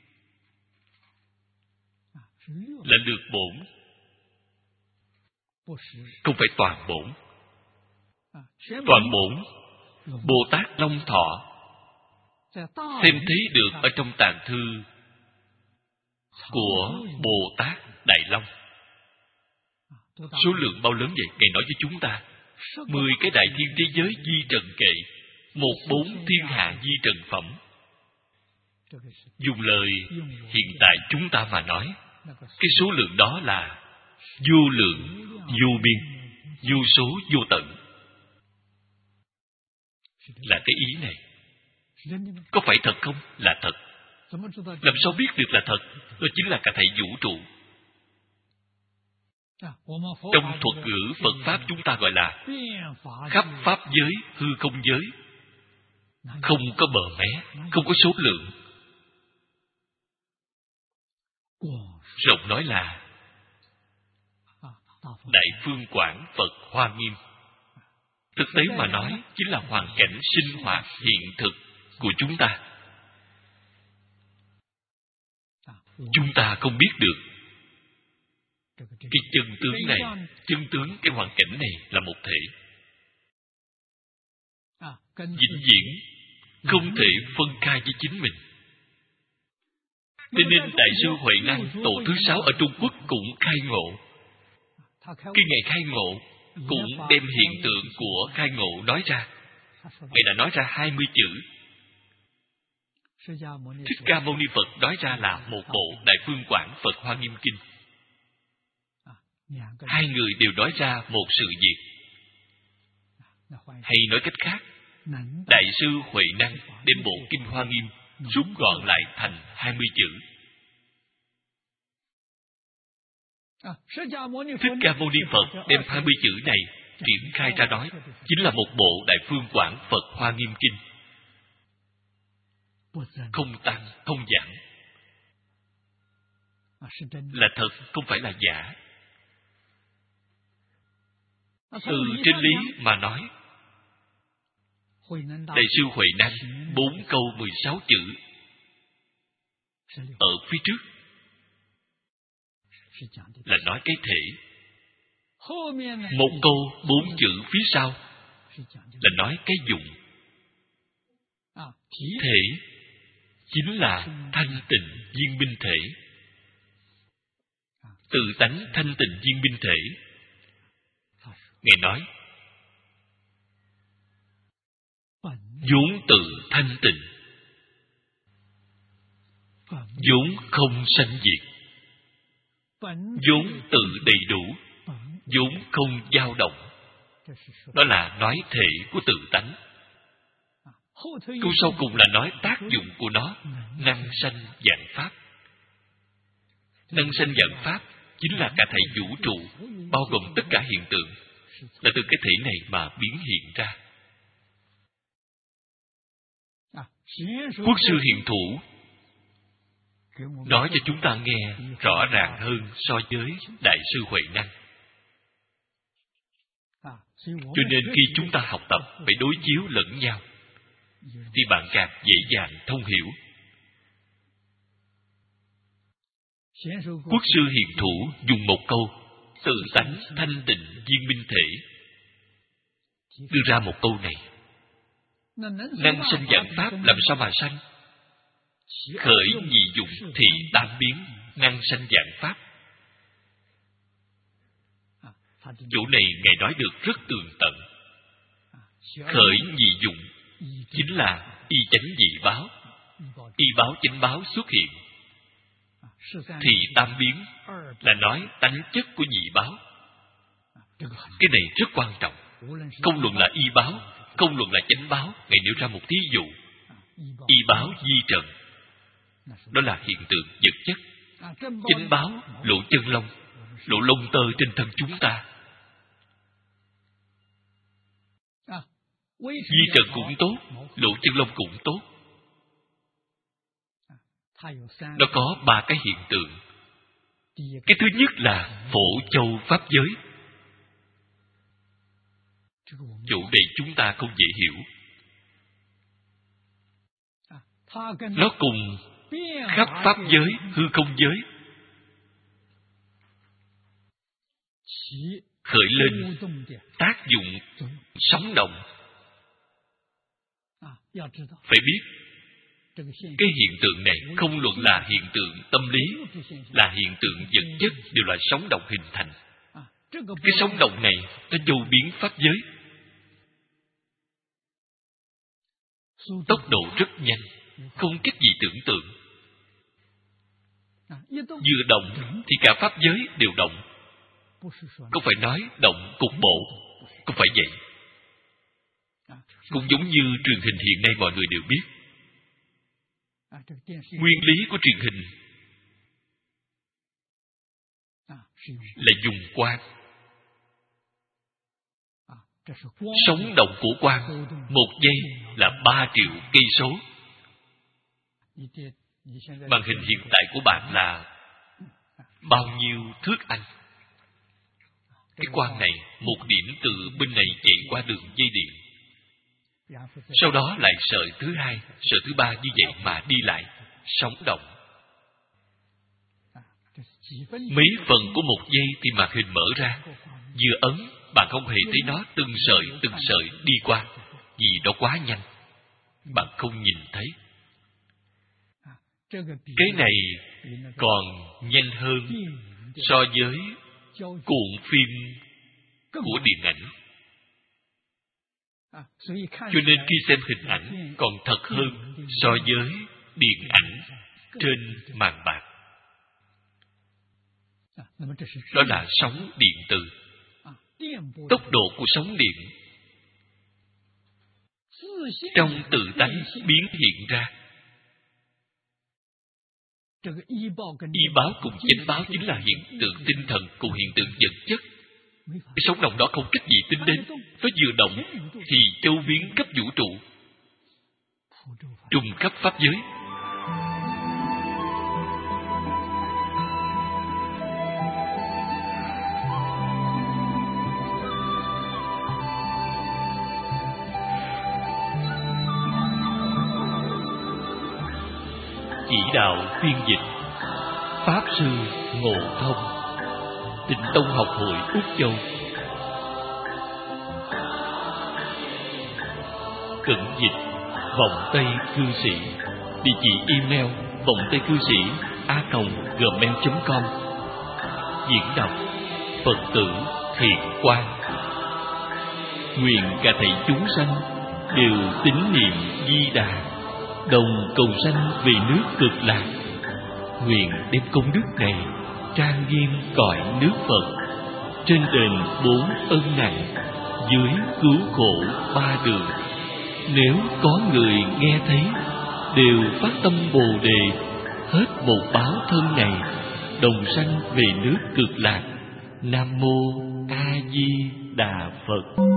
là lược bổn, không phải toàn bổn. Toàn bổn Bồ Tát Long Thọ xem thấy được ở trong tạng thư của Bồ Tát Đại Long. Số lượng bao lớn vậy? Ngài nói với chúng ta mười cái đại thiên thế giới di trần kệ, một bốn thiên hạ di trần phẩm. Dùng lời hiện tại chúng ta mà nói, cái số lượng đó là vô lượng, vô biên, vô số, vô tận. Là cái ý này. Có phải thật không? Là thật. Làm sao biết được là thật? Đó chính là cả thảy vũ trụ. Trong thuật ngữ Phật Pháp chúng ta gọi là khắp Pháp giới, hư không giới. Không có bờ mé, không có số lượng. Rộng nói là Đại Phương Quảng Phật Hoa Nghiêm. Thực tế mà nói chính là hoàn cảnh sinh hoạt hiện thực của chúng ta. Chúng ta không biết được cái chân tướng này, chân tướng cái hoàn cảnh này là một thể, vĩnh viễn không thể phân khai với chính mình. Cho nên Đại sư Huệ Năng tổ thứ sáu ở Trung Quốc cũng khai ngộ. Khi Ngài khai ngộ cũng đem hiện tượng của khai ngộ nói ra. Ngài đã nói ra hai mươi chữ. Thích Ca Mâu Ni Phật nói ra là một bộ Đại Phương Quảng Phật Hoa Nghiêm Kinh. Hai người đều nói ra một sự việc. Hay nói cách khác, Đại sư Huệ Năng đem bộ Kinh Hoa Nghiêm rút gọn lại thành hai mươi chữ. Thích Ca Mâu Ni Phật đem hai mươi chữ này triển khai ra nói, chính là một bộ Đại Phương Quảng Phật Hoa Nghiêm Kinh. Không tăng, không giảm. Là thật, không phải là giả. Từ trên lý mà nói, Đại sư Huệ Năng bốn câu mười sáu chữ ở phía trước là nói cái thể, một câu bốn chữ phía sau là nói cái dụng. Thể chính là thanh tịnh viên minh thể, tự tánh thanh tịnh viên minh thể. Ngài nói vốn tự thanh tịnh, vốn không sanh diệt, vốn tự đầy đủ, vốn không dao động. Đó là nói thể của tự tánh. Câu sau cùng là nói tác dụng của nó, năng sanh vạn pháp. Năng sanh vạn pháp chính là cả thảy vũ trụ, bao gồm tất cả hiện tượng, là từ cái thể này mà biến hiện ra. Quốc sư hiện thủ nói cho chúng ta nghe rõ ràng hơn so với Đại sư Huệ Năng. Cho nên khi chúng ta học tập phải đối chiếu lẫn nhau, thì bạn càng dễ dàng thông hiểu. Quốc sư hiền thủ dùng một câu tự tánh thanh tịnh viên minh thể đưa ra một câu này: năng sanh vạn pháp làm sao mà sanh? Khởi nhị dụng thì tam biến, năng sanh vạn pháp. Chỗ này Ngài nói được rất tường tận. Khởi nhị dụng chính là y chánh dị báo, y báo chánh báo xuất hiện. Thì tam biến là nói tánh chất của nhị báo. Cái này rất quan trọng. Không luận là y báo, không luận là chánh báo. Ngài nêu ra một thí dụ: y báo di trần, đó là hiện tượng vật chất. Chánh báo lộ chân lông, lộ lông tơ trên thân chúng ta. Di trần cũng tốt, lộ chân lông cũng tốt. Nó có ba cái hiện tượng. Cái thứ nhất là phổ châu pháp giới. Chỗ này chúng ta không dễ hiểu. Nó cùng khắp pháp giới, hư không giới khởi lên tác dụng sóng động. Phải biết cái hiện tượng này không luận là hiện tượng tâm lý, là hiện tượng vật chất, đều là sóng động hình thành. Cái sóng động này nó vô biến pháp giới, tốc độ rất nhanh, không cách gì tưởng tượng. Vừa động thì cả pháp giới đều động. Không phải nói động cục bộ, không phải vậy. Cũng giống như truyền hình hiện nay mọi người đều biết. Nguyên lý của truyền hình là dùng quang. Sóng động của quang một giây là ba triệu cây số. Màn hình hiện tại của bạn là bao nhiêu thước Anh? Cái quang này, một điểm từ bên này chạy qua đường dây điện, sau đó lại sợi thứ hai, sợi thứ ba như vậy mà đi lại, sóng động. Mấy phần của một giây thì màn hình mở ra, vừa ấn, bạn không hề thấy nó từng sợi từng sợi đi qua, vì nó quá nhanh, bạn không nhìn thấy. Cái này còn nhanh hơn so với cuộn phim của điện ảnh. Cho nên khi xem hình ảnh còn thật hơn so với điện ảnh trên màn bạc. Đó là sóng điện từ. Tốc độ của sóng điện trong tự tánh biến hiện ra. Y báo cùng chánh báo chính là hiện tượng tinh thần cùng hiện tượng vật chất. Cái sóng động đó không cách gì tính đến. Nó vừa động thì châu biến khắp vũ trụ, trùng khắp pháp giới. Chỉ đạo phiên dịch Pháp Sư Ngộ Thông, Tịnh Tông Học hội Úc Châu. Cẩn dịch Vọng Tây Cư Sĩ. Địa chỉ email vọng tây cư sĩ a còng gmail chấm com. Diễn đọc Phật tử Thiện Quang. Nguyện cả thảy chúng sanh đều tín niệm Di Đà, đồng cầu sanh về nước Cực Lạc. Nguyện đem công đức này trang nghiêm cõi nước Phật, trên đền bốn ân nặng, dưới cứu khổ ba đường. Nếu có người nghe thấy đều phát tâm Bồ Đề, hết một báo thân này đồng sanh về nước Cực Lạc. Nam mô A Di Đà Phật.